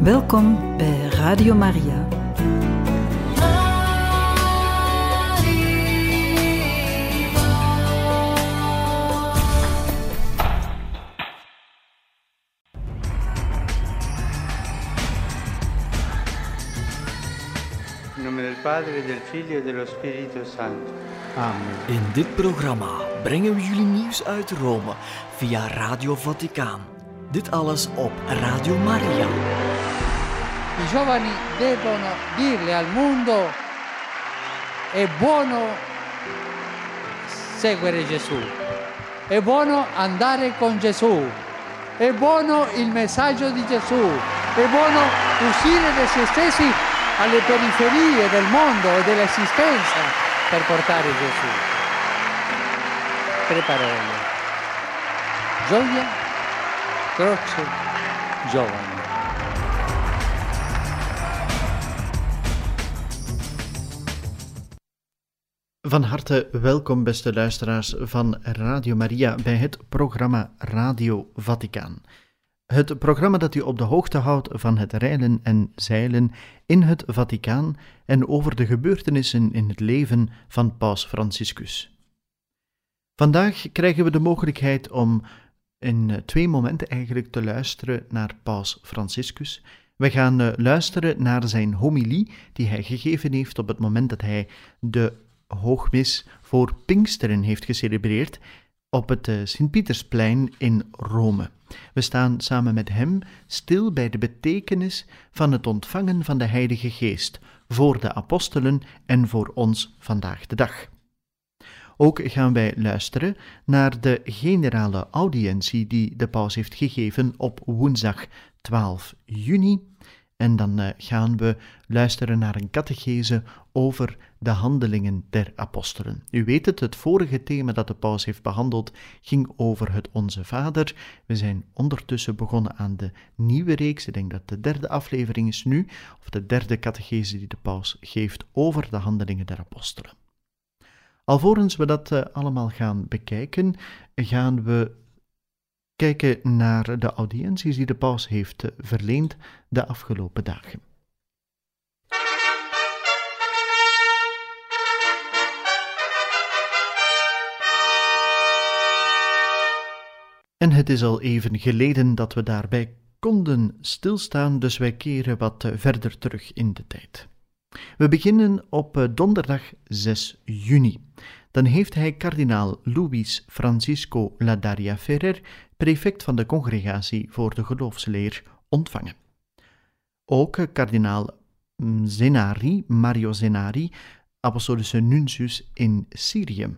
Welkom bij Radio Maria. In nome del Padre, del Figlio e dello Spirito Santo. Amen. In dit programma brengen we jullie nieuws uit Rome via Radio Vaticaan. Dit alles op Radio Maria. I giovani devono dirle al mondo: è buono seguire Gesù, è buono andare con Gesù, è buono il messaggio di Gesù, è buono uscire da se stessi alle periferie del mondo e dell'esistenza per portare Gesù. 3 parole: gioia, croce, giovani. Van harte welkom, beste luisteraars van Radio Maria, bij het programma Radio Vaticaan. Het programma dat u op de hoogte houdt van het reilen en zeilen in het Vaticaan en over de gebeurtenissen in het leven van Paus Franciscus. Vandaag krijgen we de mogelijkheid om in 2 momenten eigenlijk te luisteren naar Paus Franciscus. We gaan luisteren naar zijn homilie die hij gegeven heeft op het moment dat hij de hoogmis voor Pinksteren heeft gecelebreerd op het Sint-Pietersplein in Rome. We staan samen met hem stil bij de betekenis van het ontvangen van de Heilige Geest voor de apostelen en voor ons vandaag de dag. Ook gaan wij luisteren naar de generale audiëntie die de paus heeft gegeven op woensdag 12 juni. En dan gaan we luisteren naar een catechese over de handelingen der apostelen. U weet het vorige thema dat de paus heeft behandeld ging over het Onze Vader. We zijn ondertussen begonnen aan de nieuwe reeks. Ik denk dat de 3e aflevering is nu, of de 3e catechese die de paus geeft over de handelingen der apostelen. Alvorens we dat allemaal gaan bekijken, gaan we kijken naar de audiënties die de paus heeft verleend de afgelopen dagen. En het is al even geleden dat we daarbij konden stilstaan, dus wij keren wat verder terug in de tijd. We beginnen op donderdag 6 juni. Dan heeft hij kardinaal Luis Francisco Ladaria Ferrer, prefect van de Congregatie voor de Geloofsleer, ontvangen. Ook kardinaal Zenari, Mario Zenari, apostolische nuntius in Syrië.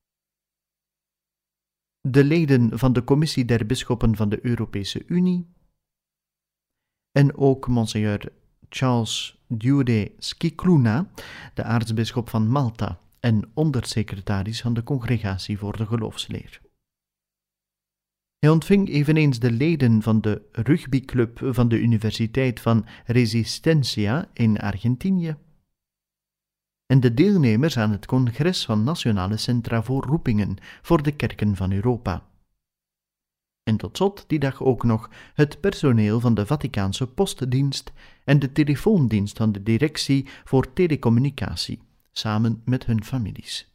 De leden van de Commissie der Bisschoppen van de Europese Unie en ook monseigneur Charles Diure Scicluna, de aartsbisschop van Malta en ondersecretaris van de Congregatie voor de Geloofsleer. Hij ontving eveneens de leden van de rugbyclub van de Universiteit van Resistencia in Argentinië en de deelnemers aan het congres van Nationale Centra voor Roepingen voor de kerken van Europa. En tot slot die dag ook nog het personeel van de Vaticaanse postdienst en de telefoondienst van de Directie voor Telecommunicatie, samen met hun families.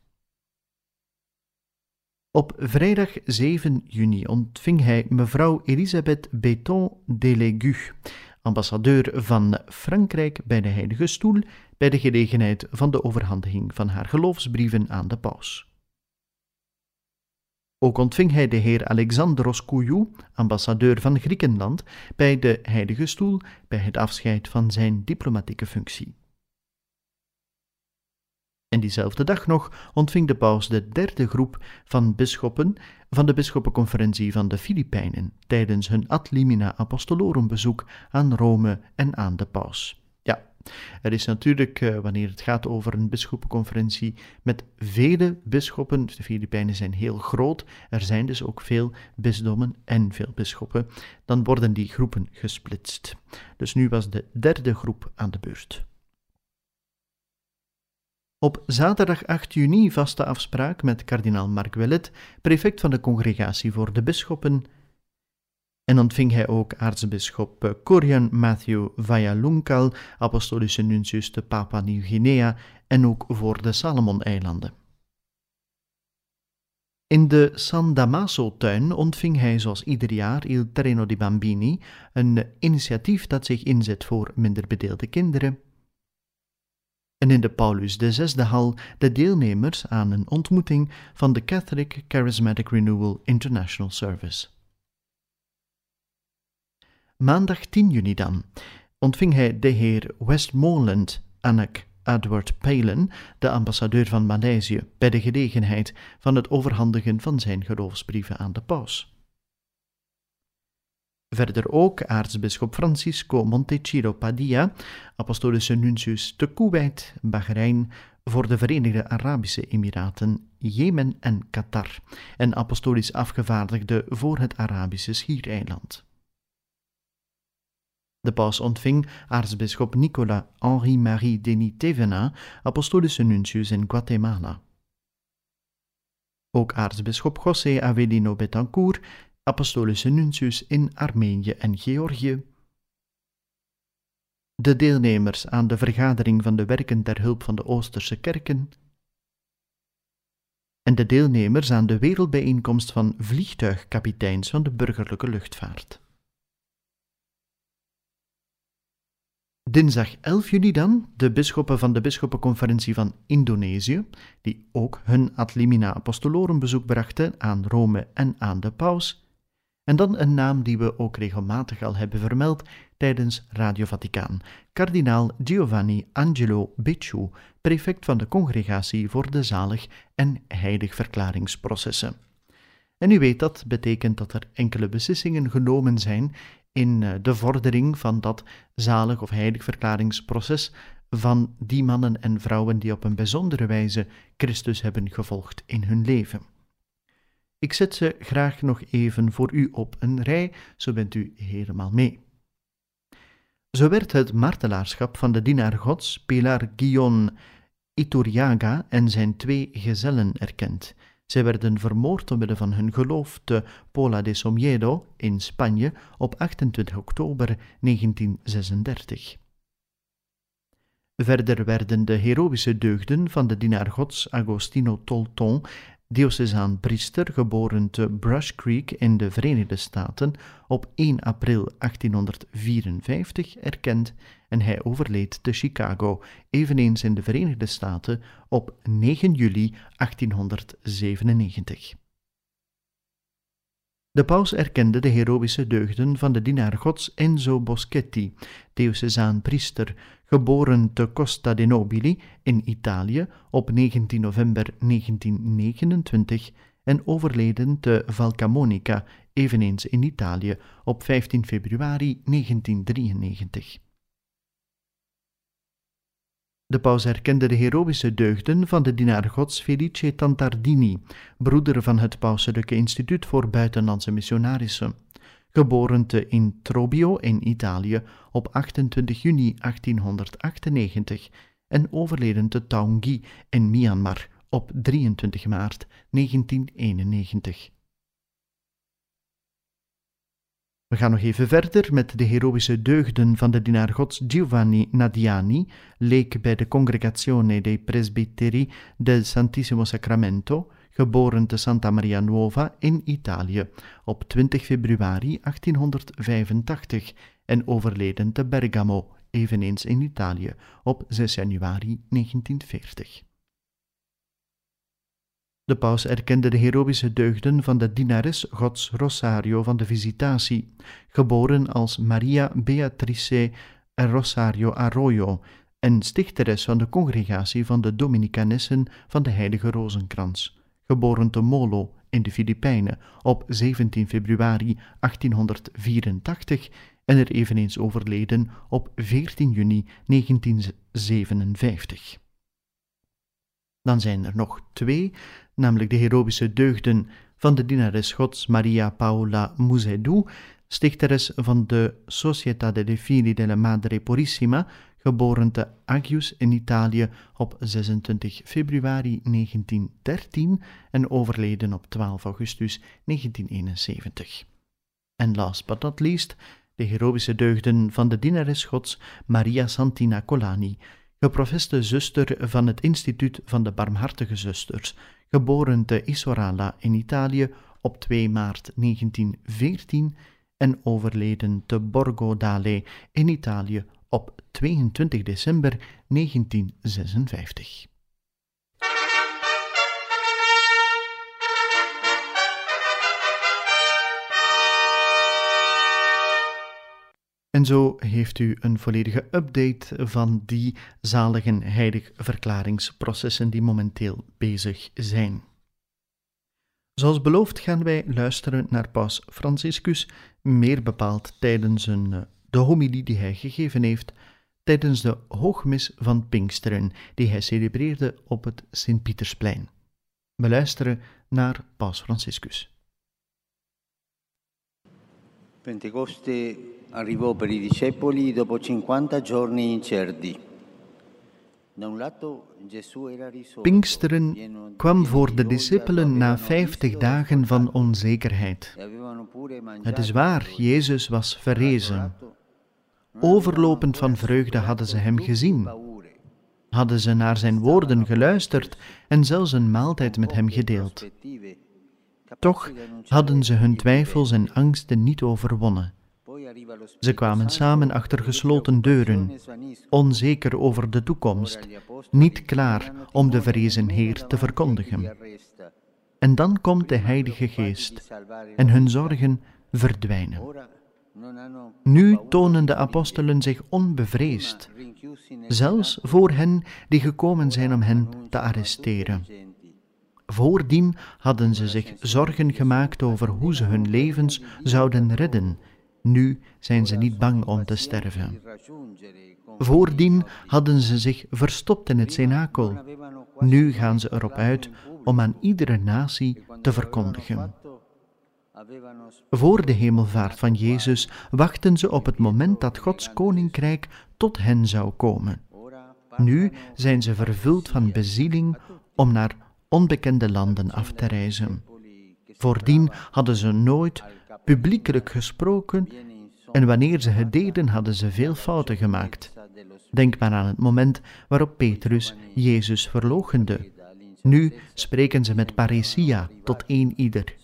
Op vrijdag 7 juni ontving hij mevrouw Elisabeth Béton Delegue, ambassadeur van Frankrijk bij de Heilige Stoel, bij de gelegenheid van de overhandiging van haar geloofsbrieven aan de paus. Ook ontving hij de heer Alexandros Couillou, ambassadeur van Griekenland, bij de Heilige Stoel, bij het afscheid van zijn diplomatieke functie. En diezelfde dag nog ontving de paus de 3e groep van bisschoppen van de bisschoppenconferentie van de Filipijnen tijdens hun ad limina apostolorum bezoek aan Rome en aan de paus. Ja, er is natuurlijk, wanneer het gaat over een bisschoppenconferentie met vele bisschoppen, de Filipijnen zijn heel groot, er zijn dus ook veel bisdommen en veel bisschoppen, dan worden die groepen gesplitst. Dus nu was de 3e groep aan de beurt. Op zaterdag 8 juni vaste afspraak met kardinaal Marc Ouellet, prefect van de Congregatie voor de Bisschoppen, En ontving hij ook aartsbisschop Korean Matthew Vajjalunkal, apostolische nuntius te Papua Nieuw-Guinea en ook voor de Salomoneilanden. In de San Damaso-tuin ontving hij zoals ieder jaar Il Treno di Bambini, een initiatief dat zich inzet voor minder bedeelde kinderen. En in de Paulus VI-hal de deelnemers aan een ontmoeting van de Catholic Charismatic Renewal International Service. Maandag 10 juni dan ontving hij de heer Westmoreland Anak Edward Palin, de ambassadeur van Maleisië, bij de gelegenheid van het overhandigen van zijn geloofsbrieven aan de paus. Verder ook aartsbisschop Francisco Montecillo Padilla, apostolische nuntius te Kuwait, Bahrein, voor de Verenigde Arabische Emiraten, Jemen en Qatar, en apostolisch afgevaardigde voor het Arabische Schiereiland. De paus ontving aartsbisschop Nicolas Henri-Marie Denis Thévenin, apostolische nuntius in Guatemala. Ook aartsbisschop José Avelino Betancourt, apostolische nuntius in Armenië en Georgië. De deelnemers aan de vergadering van de werken ter hulp van de Oosterse kerken. En de deelnemers aan de wereldbijeenkomst van vliegtuigkapiteins van de burgerlijke luchtvaart. Dinsdag 11 juni dan, de bisschoppen van de bisschoppenconferentie van Indonesië, die ook hun ad limina apostolorum bezoek brachten aan Rome en aan de paus. En dan een naam die we ook regelmatig al hebben vermeld tijdens Radio Vaticaan, kardinaal Giovanni Angelo Becciu, prefect van de Congregatie voor de Zalig- en Heiligverklaringsprocessen. En u weet dat betekent dat er enkele beslissingen genomen zijn in de vordering van dat zalig- of heiligverklaringsproces van die mannen en vrouwen die op een bijzondere wijze Christus hebben gevolgd in hun leven. Ik zet ze graag nog even voor u op een rij, zo bent u helemaal mee. Zo werd het martelaarschap van de dienaar Gods, Pilar Guillón Iturriaga en zijn 2 gezellen erkend. Zij werden vermoord omwille van hun geloof te Pola de Somiedo in Spanje op 28 oktober 1936. Verder werden de heroïsche deugden van de dienaar Gods Agostino Tolton, diocesaan priester, geboren te Brush Creek in de Verenigde Staten op 1 april 1854 erkend en hij overleed te Chicago, eveneens in de Verenigde Staten, op 9 juli 1897. De paus erkende de heroïsche deugden van de dienaar Gods Enzo Boschetti, diocesaan priester, geboren te Costa de Nobili in Italië op 19 november 1929 en overleden te Valcamonica, eveneens in Italië, op 15 februari 1993. De paus erkende de heroïsche deugden van de dienaar Gods Felice Tantardini, broeder van het Pauselijke Instituut voor Buitenlandse Missionarissen, geboren te Introbio in Italië op 28 juni 1898 en overleden te Taunghi in Myanmar op 23 maart 1991. We gaan nog even verder met de heroïsche deugden van de dienaar Gods Giovanni Nadiani, leek bij de Congregazione dei Presbiteri del Santissimo Sacramento, geboren te Santa Maria Nuova in Italië op 20 februari 1885 en overleden te Bergamo, eveneens in Italië, op 6 januari 1940. De paus erkende de heroïsche deugden van de dienares Gods Rosario van de Visitatie, geboren als Maria Beatrice Rosario Arroyo en stichteres van de congregatie van de Dominicanessen van de Heilige Rozenkrans, geboren te Molo in de Filipijnen op 17 februari 1884 en er eveneens overleden op 14 juni 1957. Dan zijn er nog 2, namelijk de heroïsche deugden van de dienares Gods Maria Paola Musedou, stichteres van de Società delle Figli della Madre Purissima, geboren te Agius in Italië op 26 februari 1913 en overleden op 12 augustus 1971. En last but not least, de heroïsche deugden van de dienares Gods Maria Santina Colani, geprofeste zuster van het Instituut van de Barmhartige Zusters, geboren te Isorala in Italië op 2 maart 1914 en overleden te Borgo d'Ale in Italië op 22 december 1956. En zo heeft u een volledige update van die zalige heiligverklaringsprocessen die momenteel bezig zijn. Zoals beloofd gaan wij luisteren naar Paus Franciscus, meer bepaald tijdens de homilie die hij gegeven heeft tijdens de hoogmis van Pinksteren die hij celebreerde op het Sint-Pietersplein. We luisteren naar Paus Franciscus. Pentecoste arrivò per i discepoli dopo 50 giorni incerti. Pinksteren kwam voor de discipelen na 50 dagen van onzekerheid. Het is waar, Jezus was verrezen. Overlopend van vreugde hadden ze hem gezien. Hadden ze naar zijn woorden geluisterd en zelfs een maaltijd met hem gedeeld. Toch hadden ze hun twijfels en angsten niet overwonnen. Ze kwamen samen achter gesloten deuren, onzeker over de toekomst, niet klaar om de verrezen Heer te verkondigen. En dan komt de Heilige Geest en hun zorgen verdwijnen. Nu tonen de apostelen zich onbevreesd, zelfs voor hen die gekomen zijn om hen te arresteren. Voordien hadden ze zich zorgen gemaakt over hoe ze hun levens zouden redden. Nu zijn ze niet bang om te sterven. Voordien hadden ze zich verstopt in het cenakel. Nu gaan ze erop uit om aan iedere natie te verkondigen. Voor de hemelvaart van Jezus wachten ze op het moment dat Gods koninkrijk tot hen zou komen. Nu zijn ze vervuld van bezieling om naar onbekende landen af te reizen. Voordien hadden ze nooit publiekelijk gesproken en wanneer ze het deden hadden ze veel fouten gemaakt. Denk maar aan het moment waarop Petrus Jezus verloochende. Nu spreken ze met parousia tot één ieder.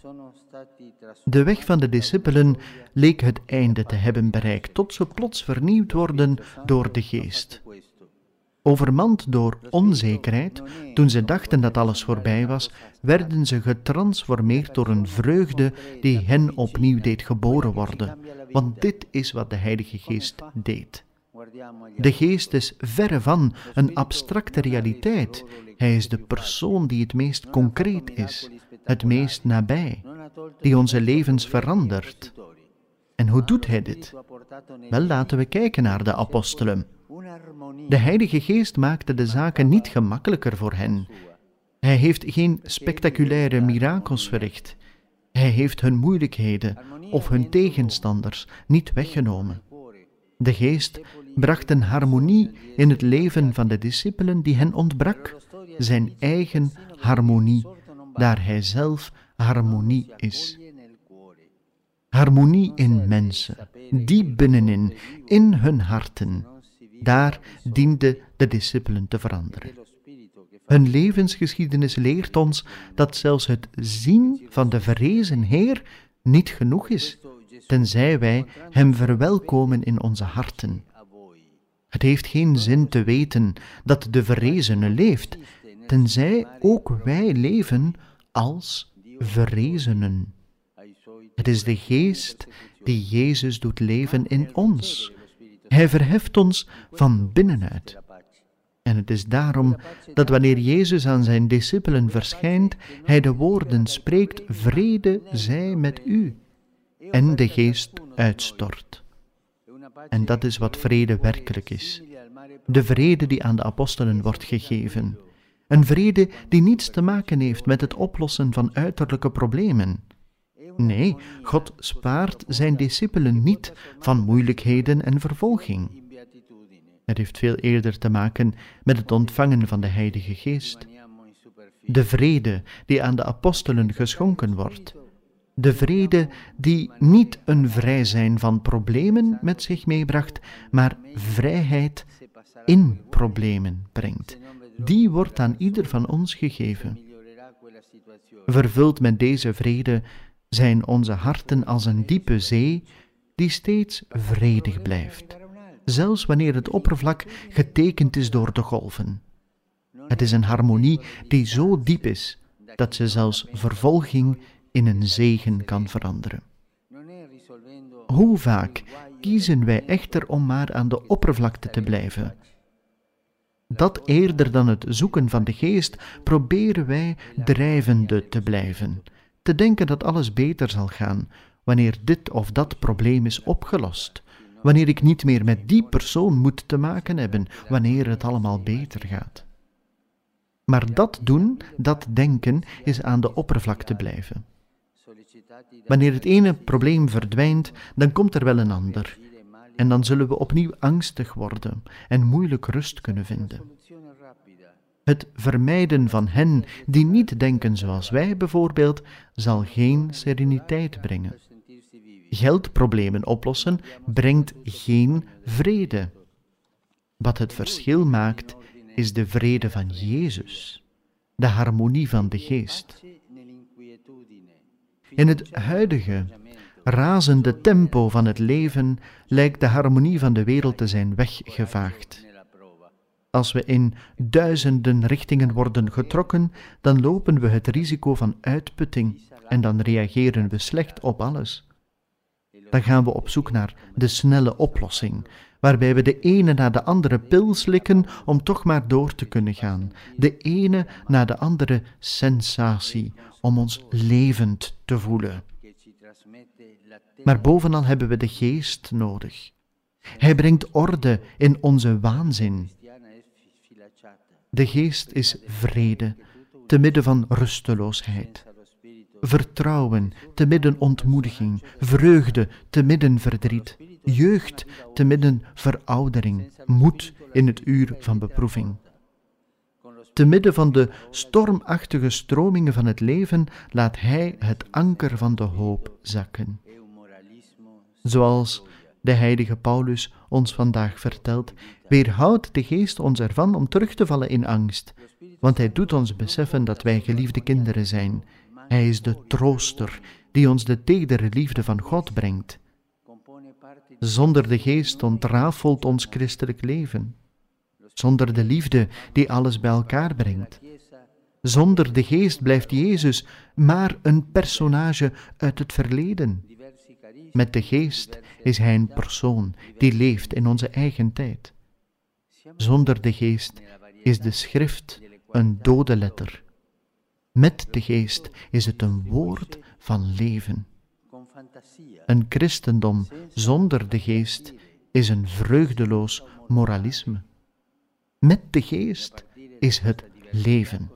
De weg van de discipelen leek het einde te hebben bereikt, tot ze plots vernieuwd worden door de Geest. Overmand door onzekerheid, toen ze dachten dat alles voorbij was, werden ze getransformeerd door een vreugde die hen opnieuw deed geboren worden. Want dit is wat de Heilige Geest deed. De Geest is verre van een abstracte realiteit. Hij is de persoon die het meest concreet is, het meest nabij, die onze levens verandert. En hoe doet hij dit? Wel, laten we kijken naar de apostelen. De Heilige Geest maakte de zaken niet gemakkelijker voor hen. Hij heeft geen spectaculaire mirakels verricht. Hij heeft hun moeilijkheden of hun tegenstanders niet weggenomen. De Geest bracht een harmonie in het leven van de discipelen die hen ontbrak, zijn eigen harmonie, daar hij zelf harmonie is. Harmonie in mensen, diep binnenin, in hun harten. Daar dienden de discipelen te veranderen. Hun levensgeschiedenis leert ons dat zelfs het zien van de verrezen Heer niet genoeg is, tenzij wij Hem verwelkomen in onze harten. Het heeft geen zin te weten dat de verrezene leeft, tenzij ook wij leven als verrezenen. Het is de Geest die Jezus doet leven in ons. Hij verheft ons van binnenuit. En het is daarom dat wanneer Jezus aan zijn discipelen verschijnt, hij de woorden spreekt: vrede zij met u, en de Geest uitstort. En dat is wat vrede werkelijk is. De vrede die aan de apostelen wordt gegeven. Een vrede die niets te maken heeft met het oplossen van uiterlijke problemen. Nee, God spaart zijn discipelen niet van moeilijkheden en vervolging. Het heeft veel eerder te maken met het ontvangen van de Heilige Geest. De vrede die aan de apostelen geschonken wordt, De vrede die niet een vrij zijn van problemen met zich meebracht, maar vrijheid in problemen brengt. Die wordt aan ieder van ons gegeven. Vervuld met deze vrede zijn onze harten als een diepe zee die steeds vredig blijft, zelfs wanneer het oppervlak getekend is door de golven. Het is een harmonie die zo diep is dat ze zelfs vervolging in een zegen kan veranderen. Hoe vaak kiezen wij echter om maar aan de oppervlakte te blijven? Dat eerder dan het zoeken van de geest proberen wij drijvende te blijven, te denken dat alles beter zal gaan wanneer dit of dat probleem is opgelost, wanneer ik niet meer met die persoon moet te maken hebben, wanneer het allemaal beter gaat. Maar dat doen, dat denken, is aan de oppervlakte blijven. Wanneer het ene probleem verdwijnt, dan komt er wel een ander. En dan zullen we opnieuw angstig worden en moeilijk rust kunnen vinden. Het vermijden van hen die niet denken zoals wij bijvoorbeeld, zal geen sereniteit brengen. Geldproblemen oplossen brengt geen vrede. Wat het verschil maakt, is de vrede van Jezus, de harmonie van de geest. In het huidige, razende tempo van het leven lijkt de harmonie van de wereld te zijn weggevaagd. Als we in duizenden richtingen worden getrokken, dan lopen we het risico van uitputting en dan reageren we slecht op alles. Dan gaan we op zoek naar de snelle oplossing, waarbij we de ene na de andere pil slikken om toch maar door te kunnen gaan. De ene na de andere sensatie om ons levend te voelen. Maar bovenal hebben we de geest nodig. Hij brengt orde in onze waanzin. De geest is vrede, te midden van rusteloosheid. Vertrouwen, te midden ontmoediging. Vreugde, te midden verdriet. Jeugd, te midden veroudering. Moed in het uur van beproeving. Te midden van de stormachtige stromingen van het leven laat Hij het anker van de hoop zakken. Zoals de heilige Paulus ons vandaag vertelt, weerhoudt de geest ons ervan om terug te vallen in angst, want hij doet ons beseffen dat wij geliefde kinderen zijn. Hij is de trooster die ons de tedere liefde van God brengt. Zonder de geest ontrafelt ons christelijk leven. Zonder de liefde die alles bij elkaar brengt. Zonder de geest blijft Jezus maar een personage uit het verleden. Met de geest is Hij een persoon die leeft in onze eigen tijd. Zonder de geest is de schrift een dode letter. Met de geest is het een woord van leven. Een christendom zonder de geest is een vreugdeloos moralisme. Met de geest is het leven.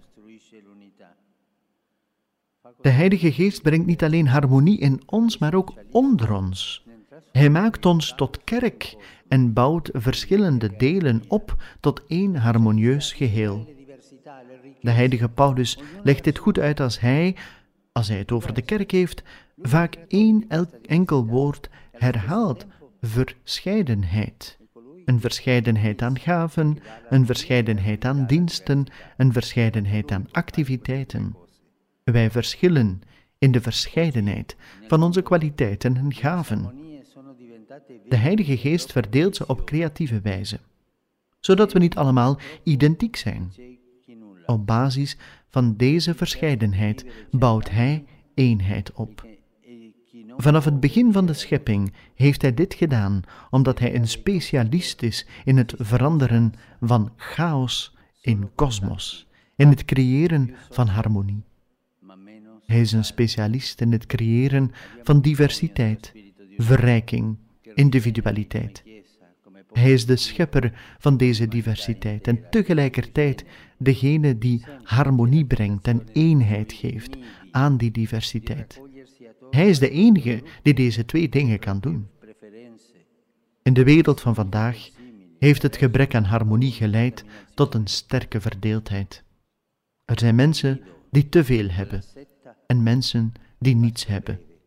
De Heilige Geest brengt niet alleen harmonie in ons, maar ook onder ons. Hij maakt ons tot kerk en bouwt verschillende delen op tot één harmonieus geheel. De heilige Paulus legt dit goed uit als hij het over de kerk heeft, vaak één enkel woord herhaalt: verscheidenheid. Een verscheidenheid aan gaven, een verscheidenheid aan diensten, een verscheidenheid aan activiteiten. Wij verschillen in de verscheidenheid van onze kwaliteiten en gaven. De Heilige Geest verdeelt ze op creatieve wijze, zodat we niet allemaal identiek zijn. Op basis van deze verscheidenheid bouwt Hij eenheid op. Vanaf het begin van de schepping heeft Hij dit gedaan, omdat Hij een specialist is in het veranderen van chaos in kosmos, in het creëren van harmonie. Hij is een specialist in het creëren van diversiteit, verrijking, individualiteit. Hij is de schepper van deze diversiteit en tegelijkertijd degene die harmonie brengt en eenheid geeft aan die diversiteit. Hij is de enige die deze twee dingen kan doen. In de wereld van vandaag heeft het gebrek aan harmonie geleid tot een sterke verdeeldheid. Er zijn mensen die te veel hebben en mensen die niets hebben.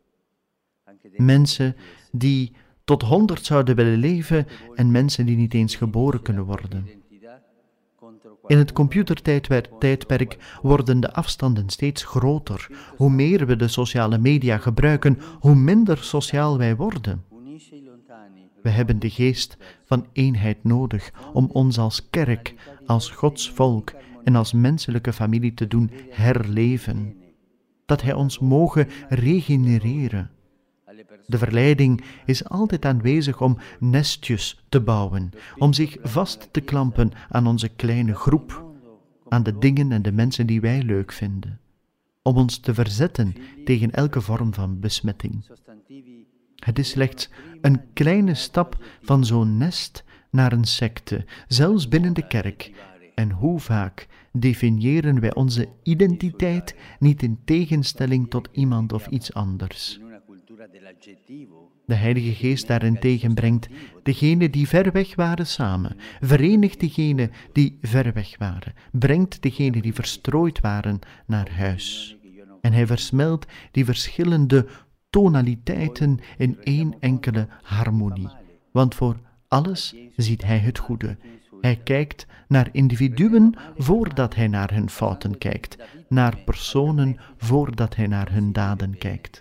Mensen die tot 100 zouden willen leven en mensen die niet eens geboren kunnen worden. In het computertijdperk worden de afstanden steeds groter. Hoe meer we de sociale media gebruiken, hoe minder sociaal wij worden. We hebben de geest van eenheid nodig om ons als kerk, als Gods volk en als menselijke familie te doen herleven. Dat Hij ons mogen regenereren. De verleiding is altijd aanwezig om nestjes te bouwen, om zich vast te klampen aan onze kleine groep, aan de dingen en de mensen die wij leuk vinden, om ons te verzetten tegen elke vorm van besmetting. Het is slechts een kleine stap van zo'n nest naar een secte, zelfs binnen de kerk. En hoe vaak definiëren wij onze identiteit niet in tegenstelling tot iemand of iets anders? De Heilige Geest daarentegen brengt degenen die ver weg waren samen, verenigt degenen die ver weg waren, brengt degenen die verstrooid waren naar huis. En Hij versmelt die verschillende tonaliteiten in één enkele harmonie. Want voor alles ziet Hij het goede. Hij kijkt naar individuen voordat Hij naar hun fouten kijkt, naar personen voordat Hij naar hun daden kijkt.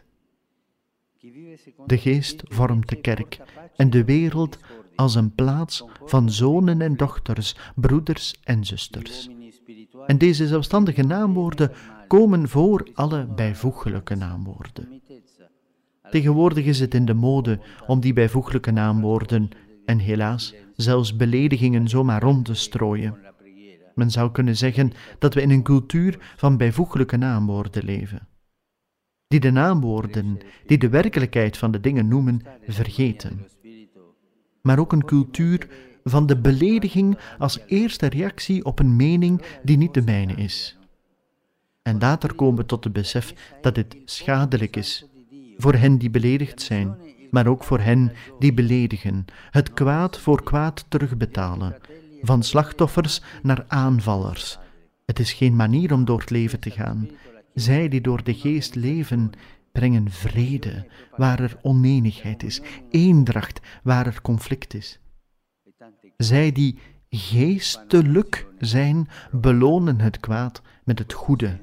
De Geest vormt de kerk en de wereld als een plaats van zonen en dochters, broeders en zusters. En deze zelfstandige naamwoorden komen voor alle bijvoeglijke naamwoorden. Tegenwoordig is het in de mode om die bijvoeglijke naamwoorden en helaas zelfs beledigingen zomaar rond te strooien. Men zou kunnen zeggen dat we in een cultuur van bijvoeglijke naamwoorden leven, die de naamwoorden, die de werkelijkheid van de dingen noemen, vergeten. Maar ook een cultuur van de belediging als eerste reactie op een mening die niet de mijne is. En later komen we tot het besef dat dit schadelijk is, voor hen die beledigd zijn, maar ook voor hen die beledigen, het kwaad voor kwaad terugbetalen, van slachtoffers naar aanvallers. Het is geen manier om door het leven te gaan. Zij die door de Geest leven, brengen vrede waar er onenigheid is, eendracht waar er conflict is. Zij die geestelijk zijn, belonen het kwaad met het goede.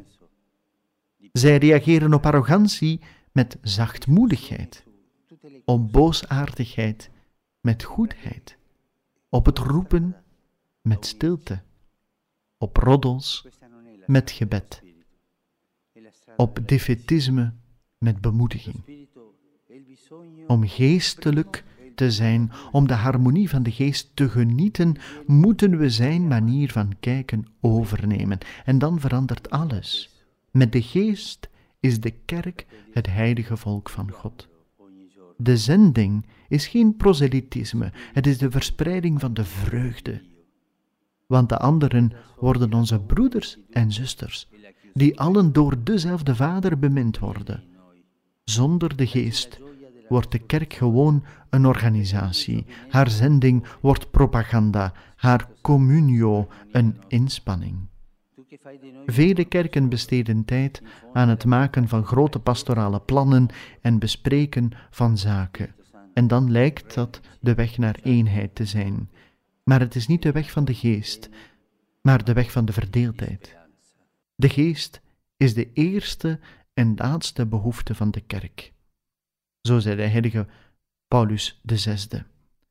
Zij reageren op arrogantie met zachtmoedigheid, op boosaardigheid met goedheid, op het roepen met stilte, op roddels met gebed, op defetisme met bemoediging. Om geestelijk te zijn, om de harmonie van de Geest te genieten, moeten we zijn manier van kijken overnemen. En dan verandert alles. Met de Geest is de kerk het heilige volk van God. De zending is geen proselytisme, het is de verspreiding van de vreugde. Want de anderen worden onze broeders en zusters, die allen door dezelfde Vader bemind worden. Zonder de Geest wordt de kerk gewoon een organisatie. Haar zending wordt propaganda, haar communio een inspanning. Vele kerken besteden tijd aan het maken van grote pastorale plannen en bespreken van zaken. En dan lijkt dat de weg naar eenheid te zijn. Maar het is niet de weg van de Geest, maar de weg van de verdeeldheid. De Geest is de eerste en laatste behoefte van de kerk. Zo zei de heilige Paulus VI.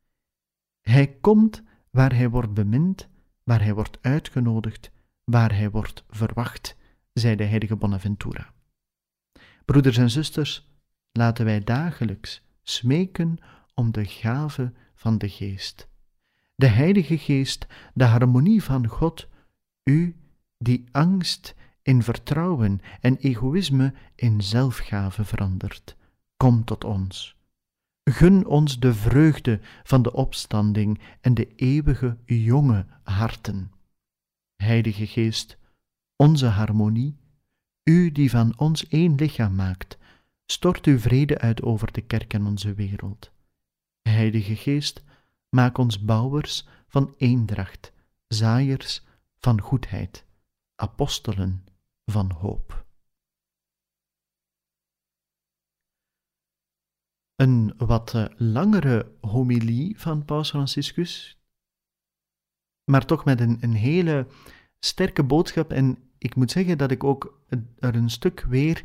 Hij komt waar hij wordt bemind, waar hij wordt uitgenodigd, waar hij wordt verwacht, zei de heilige Bonaventura. Broeders en zusters, laten wij dagelijks smeken om de gave van de Geest. De Heilige Geest, de harmonie van God, u die angst in vertrouwen en egoïsme in zelfgave verandert. Kom tot ons. Gun ons de vreugde van de opstanding en de eeuwige jonge harten. Heilige Geest, onze harmonie, u die van ons één lichaam maakt, stort uw vrede uit over de kerk en onze wereld. Heilige Geest, maak ons bouwers van eendracht, zaaiers van goedheid, apostelen van hoop. een wat langere homilie van Paus Franciscus, maar toch met een hele sterke boodschap. En ik moet zeggen dat ik ook er een stuk weer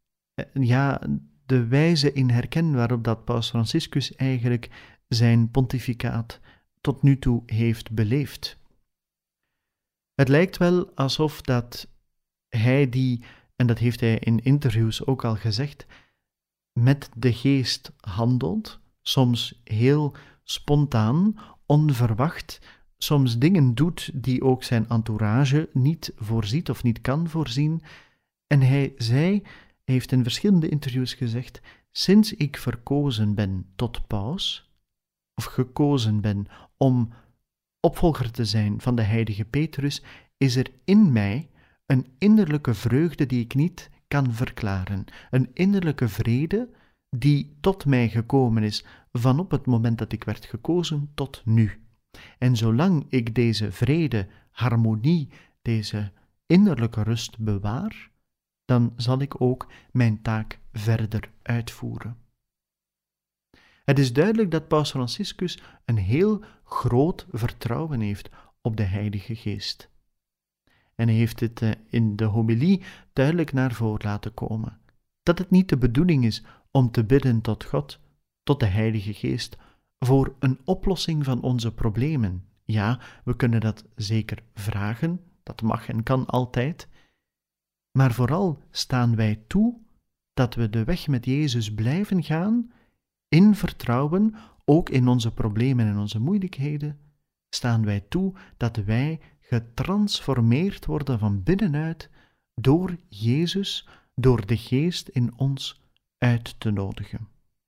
de wijze in herken waarop dat Paus Franciscus eigenlijk zijn pontificaat tot nu toe heeft beleefd. Het lijkt wel alsof dat hij en dat heeft hij in interviews ook al gezegd, met de geest handelt, soms heel spontaan, onverwacht, soms dingen doet die ook zijn entourage niet voorziet of niet kan voorzien. En hij heeft in verschillende interviews gezegd, sinds ik verkozen ben tot paus, of gekozen ben om opvolger te zijn van de heilige Petrus, is er in mij een innerlijke vreugde die ik niet kan verklaren. Een innerlijke vrede die tot mij gekomen is van op het moment dat ik werd gekozen tot nu. En zolang ik deze vrede, harmonie, deze innerlijke rust bewaar, dan zal ik ook mijn taak verder uitvoeren. Het is duidelijk dat Paus Franciscus een heel groot vertrouwen heeft op de Heilige Geest. En hij heeft het in de homilie duidelijk naar voren laten komen. Dat het niet de bedoeling is om te bidden tot God, tot de Heilige Geest, voor een oplossing van onze problemen. Ja, we kunnen dat zeker vragen, dat mag en kan altijd. Maar vooral staan wij toe dat we de weg met Jezus blijven gaan, in vertrouwen, ook in onze problemen en onze moeilijkheden, staan wij toe dat wij getransformeerd worden van binnenuit door Jezus, door de Geest in ons uit te nodigen.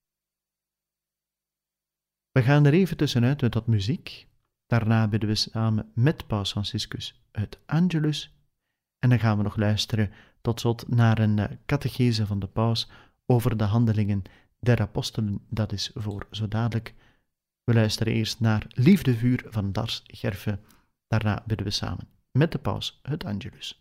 We gaan er even tussenuit met wat muziek. Daarna bidden we samen met Paus Franciscus het Angelus. En dan gaan we nog luisteren tot slot naar een catechese van de paus over de handelingen der apostelen. Dat is voor zo dadelijk. We luisteren eerst naar Liefdevuur van Lars Gerfe. Daarna bidden we samen met de paus het Angelus.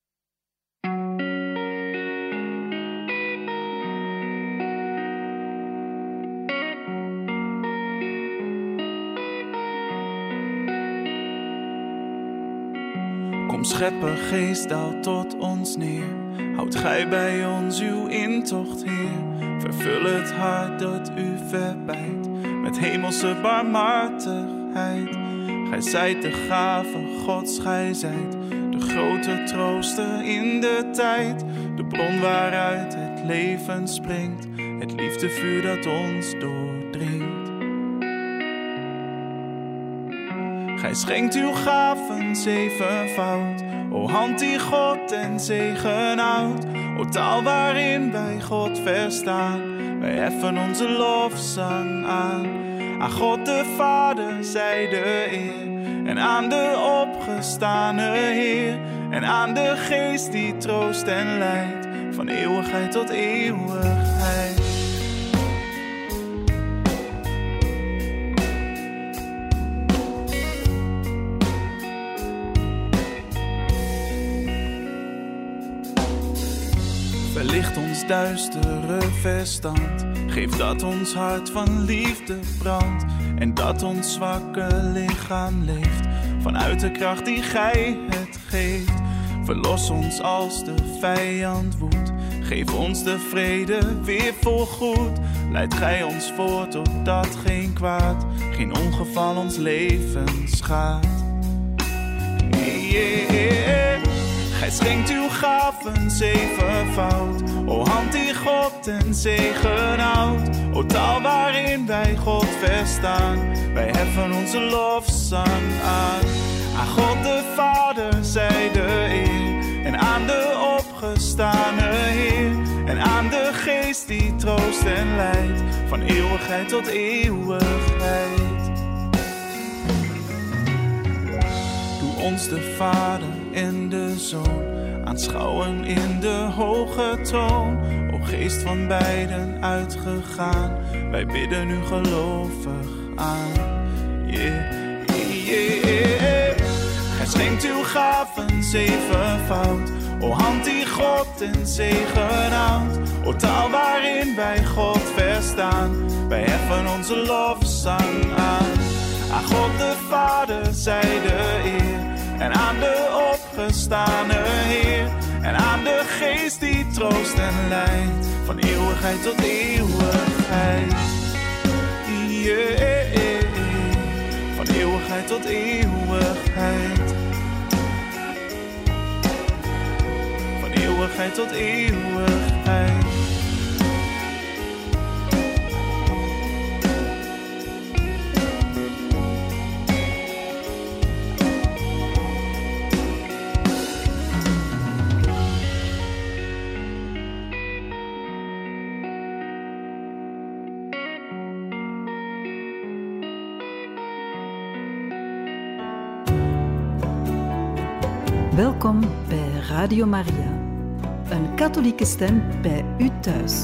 Kom schepper, geest, daal tot ons neer. Houd gij bij ons uw intocht, Heer. Vervul het hart dat u verbijt met hemelse barmhartigheid. Gij zijt de gave Gods, gij zijt de grote trooster in de tijd. De bron waaruit het leven springt, het liefdevuur dat ons doordringt. Gij schenkt uw gaven zevenvoud, o hand die God en zegen houdt. O taal waarin wij God verstaan, wij heffen onze lofzang aan. Aan God de Vader zij de eer, en aan de opgestane Heer. En aan de Geest die troost en leidt, van eeuwigheid tot eeuwigheid. Verlicht ons duistere verstand, geef dat ons hart van liefde brandt. En dat ons zwakke lichaam leeft, vanuit de kracht die gij het geeft. Verlos ons als de vijand woedt, geef ons de vrede weer voorgoed. Leid gij ons voort totdat geen kwaad, geen ongeval ons leven schaadt. Gij schenkt uw gaven zevenvoud, o hand die God en zegen houdt. O taal waarin wij God verstaan, wij heffen onze lofzang aan. Aan God de Vader zij de eer, en aan de opgestane Heer. En aan de Geest die troost en leidt, van eeuwigheid tot eeuwigheid. Doe ons de Vader en de Zoon aanschouwen in de hoge troon. O Geest van beiden uitgegaan, wij bidden u gelovig aan. Gij schenkt uw gaven zevenvoud, O hand die God in zegen houdt, o taal waarin wij God verstaan. Wij heffen onze lofzang aan. Aan God de Vader zij de eer. En aan de opgestane Heer. En aan de Geest die troost en leidt. Van eeuwigheid tot eeuwigheid. Yeah. Van eeuwigheid tot eeuwigheid. Van eeuwigheid tot eeuwigheid. Welkom bij Radio Maria, een katholieke stem bij u thuis.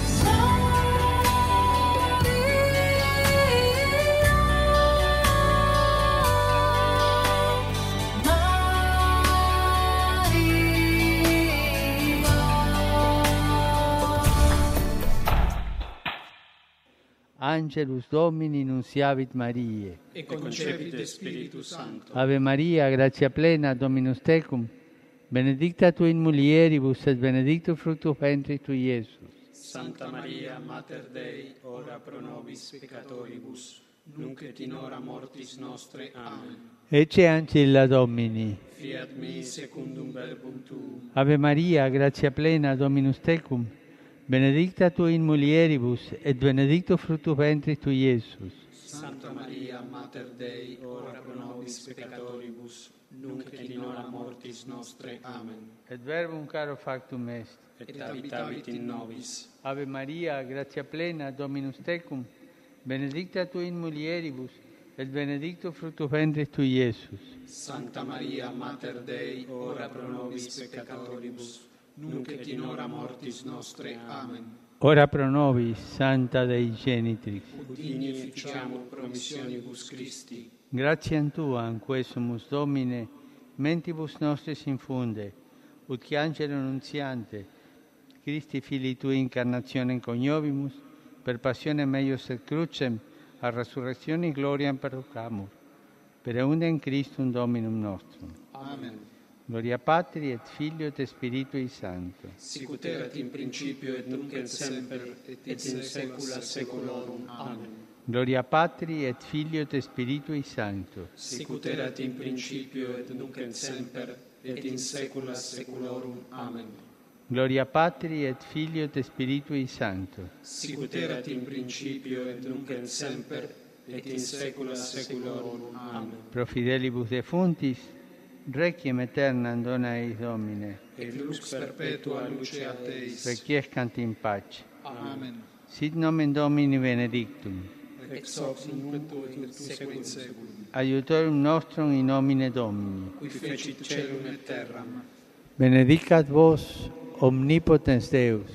Angelus Domini nunciavit Mariae. E concepit Spiritus Sancto. Ave Maria, gratia plena, Dominus tecum, benedicta tu in mulieribus et benedictus fructus ventris tui, Iesus. Santa Maria, Mater Dei, ora pro nobis peccatoribus, nunc et in hora mortis nostre. Amen. Ecce ancilla Domini. Fiat mi secundum verbum tuum. Ave Maria, gratia plena, Dominus tecum, benedicta tu in mulieribus et benedictus fructus ventris tui, Iesus. Santa Maria, Mater Dei, ora pro nobis peccatoribus, nunc et in hora mortis nostre. Amen. Et verbum caro factum est. Et habitavit in nobis. Ave Maria, gratia plena, Dominus tecum, benedicta tu in mulieribus, et benedictus fructus ventris tui, Iesus. Santa Maria, Mater Dei, ora pro nobis peccatoribus, nunc et in hora mortis nostre. Amen. Ora pro nobis, Santa Dei Genitrix. Ut digni ficiamur promissionibus Christi. Gratiam Tuam, quesumus Domine, mentibus nostris infunde, ut che angelo nunziante, Christi Filii Tui incarnationem coniovimus, per passionem meius et crucem, a resurrectione gloriam proclamur, per eundem Christum Dominum nostrum. Amen. Gloria Patri et Filio et Spiritui Sancto. Sicut erat in principio et nunc et semper et in saecula saeculorum. Amen. Gloria Patri et Filio et Spiritui Sancto. Sicut erat in principio et nunc et semper et in saecula saeculorum. Amen. Gloria Patri et Filio et Spiritui Sancto. Sicut erat in principio et nunc et semper et in saecula saeculorum. Amen. Pro fidelibus defuntis, requiem aeternam dona eis Domine. Et lux perpetua luceat eis. Requiescant in pace. Amen. Sit nomen Domini benedictum. Ex hoc nunc et sequit seculum. Aiutorium nostrum in nomine Domini. Qui fecit caelum et terram. Benedicat vos omnipotens Deus,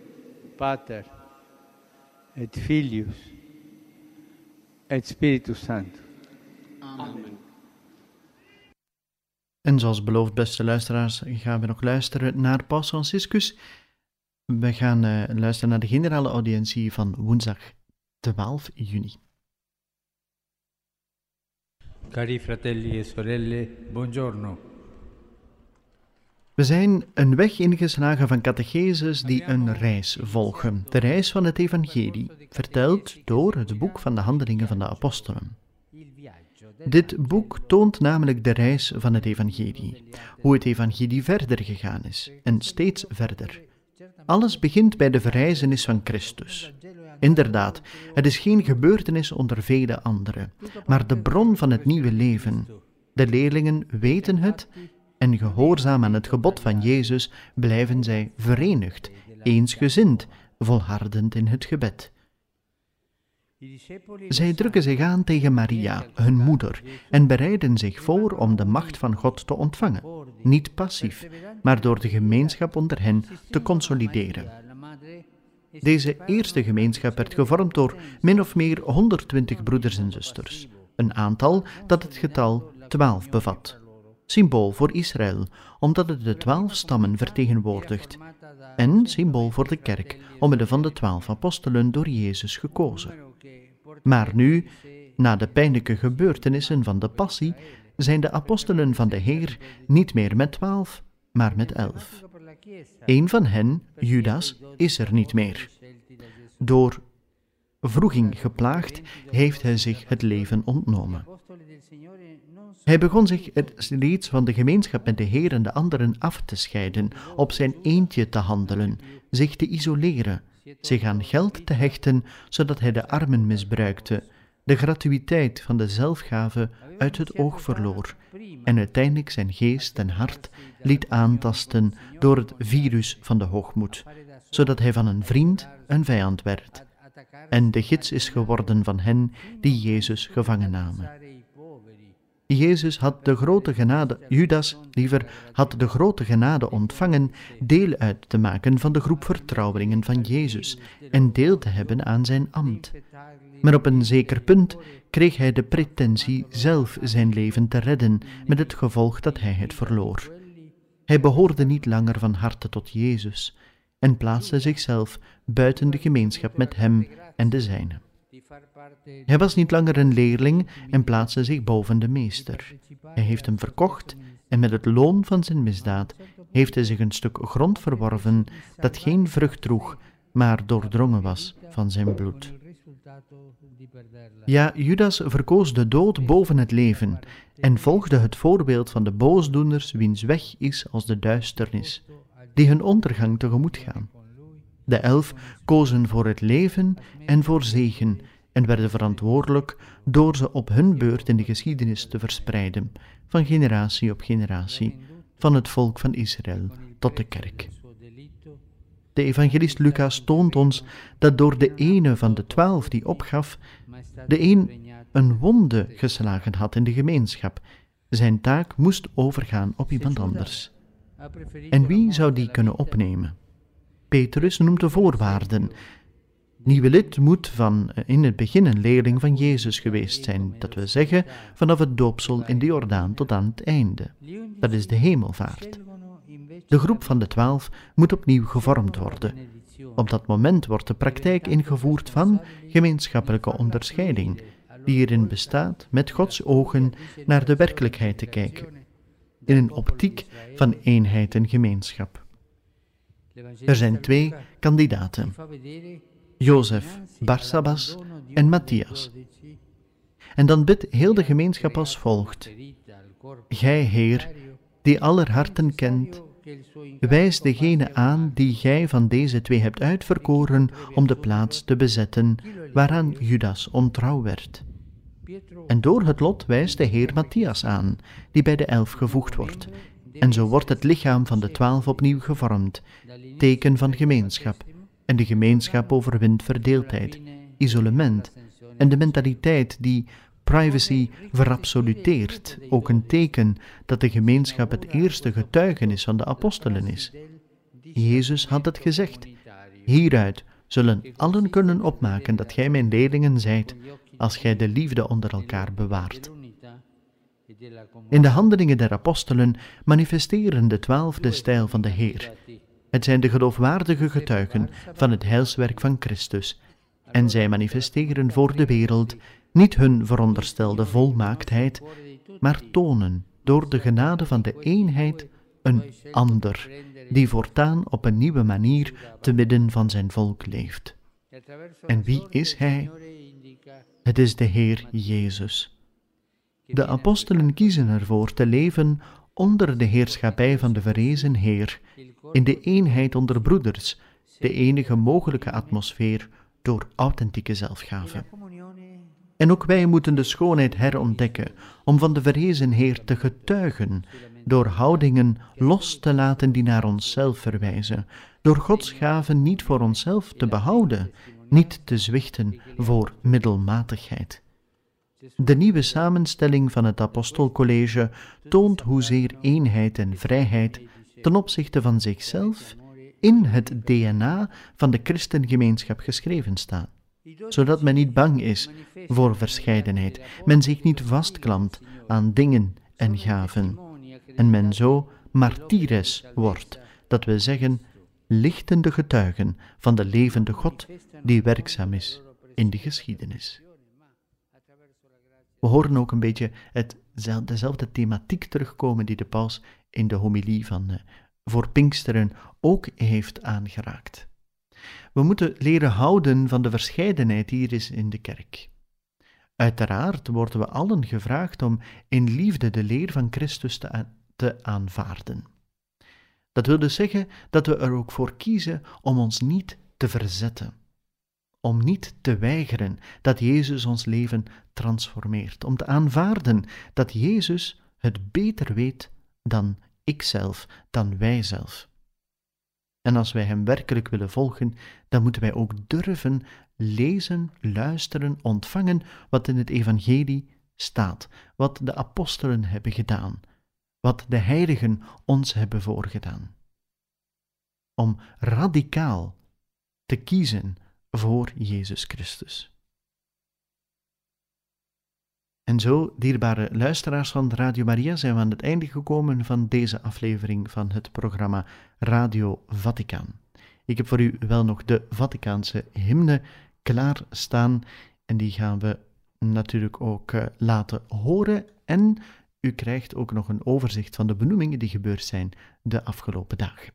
Pater et Filius et Spiritus Sanctus. Amen. En zoals beloofd, beste luisteraars, gaan we nog luisteren naar Paus Franciscus. We gaan luisteren naar de generale audiëntie van woensdag 12 juni. Cari fratelli e sorelle, buongiorno. We zijn een weg ingeslagen van catecheses die een reis volgen. De reis van het evangelie, verteld door het boek van de Handelingen van de Apostelen. Dit boek toont namelijk de reis van het evangelie, hoe het evangelie verder gegaan is, en steeds verder. Alles begint bij de verrijzenis van Christus. Inderdaad, het is geen gebeurtenis onder vele andere, maar de bron van het nieuwe leven. De leerlingen weten het, en gehoorzaam aan het gebod van Jezus blijven zij verenigd, eensgezind, volhardend in het gebed. Zij drukken zich aan tegen Maria, hun moeder, en bereiden zich voor om de macht van God te ontvangen, niet passief, maar door de gemeenschap onder hen te consolideren. Deze eerste gemeenschap werd gevormd door min of meer 120 broeders en zusters, een aantal dat het getal 12 bevat. symbool voor Israël, omdat het de 12 stammen vertegenwoordigt, en symbool voor de kerk, omwille van de 12 apostelen door Jezus gekozen. Maar nu, na de pijnlijke gebeurtenissen van de passie, zijn de apostelen van de Heer niet meer met 12, maar met 11. Eén van hen, Judas, is er niet meer. Door wroeging geplaagd, heeft hij zich het leven ontnomen. Hij begon zich reeds van de gemeenschap met de Heer en de anderen af te scheiden, op zijn eentje te handelen, zich te isoleren, zich aan geld te hechten, zodat hij de armen misbruikte, de gratuïteit van de zelfgave uit het oog verloor en uiteindelijk zijn geest en hart liet aantasten door het virus van de hoogmoed, zodat hij van een vriend een vijand werd en de gids is geworden van hen die Jezus gevangen namen. Jezus had de grote genade, Judas had de grote genade ontvangen deel uit te maken van de groep vertrouwelingen van Jezus en deel te hebben aan zijn ambt. Maar op een zeker punt kreeg hij de pretentie zelf zijn leven te redden, met het gevolg dat hij het verloor. Hij behoorde niet langer van harte tot Jezus en plaatste zichzelf buiten de gemeenschap met hem en de zijnen. Hij was niet langer een leerling en plaatste zich boven de meester. Hij heeft hem verkocht en met het loon van zijn misdaad heeft hij zich een stuk grond verworven dat geen vrucht droeg, maar doordrongen was van zijn bloed. Ja, Judas verkoos de dood boven het leven en volgde het voorbeeld van de boosdoeners wiens weg is als de duisternis, die hun ondergang tegemoet gaan. De 11 kozen voor het leven en voor zegen en werden verantwoordelijk door ze op hun beurt in de geschiedenis te verspreiden, van generatie op generatie, van het volk van Israël tot de kerk. De evangelist Lucas toont ons dat door de ene van de 12 die opgaf, de een wonde geslagen had in de gemeenschap. Zijn taak moest overgaan op iemand anders. En wie zou die kunnen opnemen? Petrus noemt de voorwaarden. Nieuwe lid moet van in het begin een leerling van Jezus geweest zijn, dat wil zeggen vanaf het doopsel in de Jordaan tot aan het einde. Dat is de hemelvaart. De groep van de 12 moet opnieuw gevormd worden. Op dat moment wordt de praktijk ingevoerd van gemeenschappelijke onderscheiding, die hierin bestaat met Gods ogen naar de werkelijkheid te kijken, in een optiek van eenheid en gemeenschap. Er zijn 2 kandidaten, Jozef, Barsabas en Matthias. En dan bidt heel de gemeenschap als volgt: Gij, Heer, die aller harten kent, wijs degene aan die gij van deze 2 hebt uitverkoren om de plaats te bezetten waaraan Judas ontrouw werd. En door het lot wijst de Heer Matthias aan, die bij de 11 gevoegd wordt. En zo wordt het lichaam van de 12 opnieuw gevormd, teken van gemeenschap. En de gemeenschap overwint verdeeldheid, isolement en de mentaliteit die privacy verabsoluteert, ook een teken dat de gemeenschap het eerste getuigenis van de apostelen is. Jezus had het gezegd: hieruit zullen allen kunnen opmaken dat gij mijn leerlingen zijt, als gij de liefde onder elkaar bewaart. In de handelingen der apostelen manifesteren de 12 de stijl van de Heer. Het zijn de geloofwaardige getuigen van het heilswerk van Christus, en zij manifesteren voor de wereld niet hun veronderstelde volmaaktheid, maar tonen door de genade van de eenheid een ander, die voortaan op een nieuwe manier te midden van zijn volk leeft. En wie is hij? Het is de Heer Jezus. De apostelen kiezen ervoor te leven onder de heerschappij van de verrezen Heer, in de eenheid onder broeders, de enige mogelijke atmosfeer door authentieke zelfgave. En ook wij moeten de schoonheid herontdekken om van de verrezen Heer te getuigen, door houdingen los te laten die naar onszelf verwijzen, door Gods gaven niet voor onszelf te behouden, niet te zwichten voor middelmatigheid. De nieuwe samenstelling van het apostelcollege toont hoezeer eenheid en vrijheid ten opzichte van zichzelf in het DNA van de christengemeenschap geschreven staat, zodat men niet bang is voor verscheidenheid, men zich niet vastklampt aan dingen en gaven, en men zo martyres wordt, dat wil zeggen lichtende getuigen van de levende God die werkzaam is in de geschiedenis. We horen ook een beetje dezelfde thematiek terugkomen die de paus in de homilie voor Pinksteren ook heeft aangeraakt. We moeten leren houden van de verscheidenheid die er is in de kerk. Uiteraard worden we allen gevraagd om in liefde de leer van Christus te aanvaarden. Dat wil dus zeggen dat we er ook voor kiezen om ons niet te verzetten, om niet te weigeren dat Jezus ons leven transformeert, om te aanvaarden dat Jezus het beter weet dan ikzelf, dan wijzelf. En als wij hem werkelijk willen volgen, dan moeten wij ook durven lezen, luisteren, ontvangen wat in het evangelie staat, wat de apostelen hebben gedaan, wat de heiligen ons hebben voorgedaan. Om radicaal te kiezen voor Jezus Christus. En zo, dierbare luisteraars van Radio Maria, zijn we aan het einde gekomen van deze aflevering van het programma Radio Vaticaan. Ik heb voor u wel nog de Vaticaanse hymne klaarstaan en die gaan we natuurlijk ook laten horen. En u krijgt ook nog een overzicht van de benoemingen die gebeurd zijn de afgelopen dagen.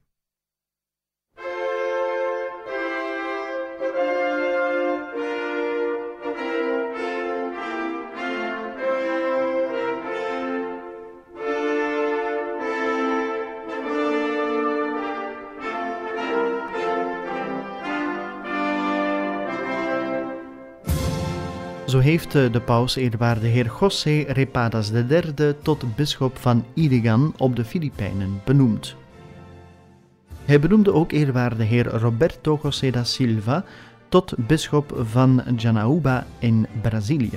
Zo heeft de paus eerwaarde heer José Repadas III tot bisschop van Irigan op de Filipijnen benoemd. Hij benoemde ook eerwaarde heer Roberto José da Silva tot bisschop van Janaúba in Brazilië.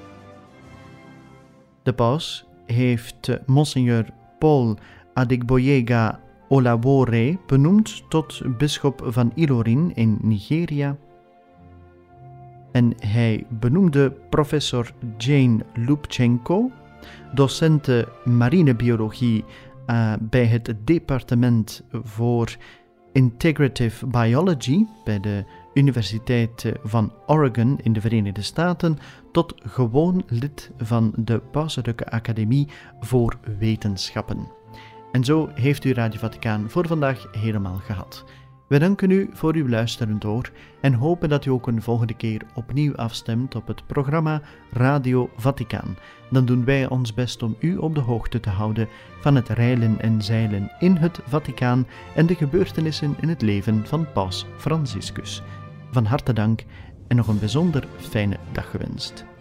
De paus heeft monseigneur Paul Adegboyega Olawore benoemd tot bisschop van Ilorin in Nigeria. En hij benoemde professor Jane Lubchenko, docente marinebiologie bij het departement voor Integrative Biology bij de Universiteit van Oregon in de Verenigde Staten, tot gewoon lid van de Pauselijke Academie voor Wetenschappen. En zo heeft u Radio Vaticaan voor vandaag helemaal gehad. We danken u voor uw luisteren door en hopen dat u ook een volgende keer opnieuw afstemt op het programma Radio Vaticaan. Dan doen wij ons best om u op de hoogte te houden van het reilen en zeilen in het Vaticaan en de gebeurtenissen in het leven van Paus Franciscus. Van harte dank en nog een bijzonder fijne dag gewenst.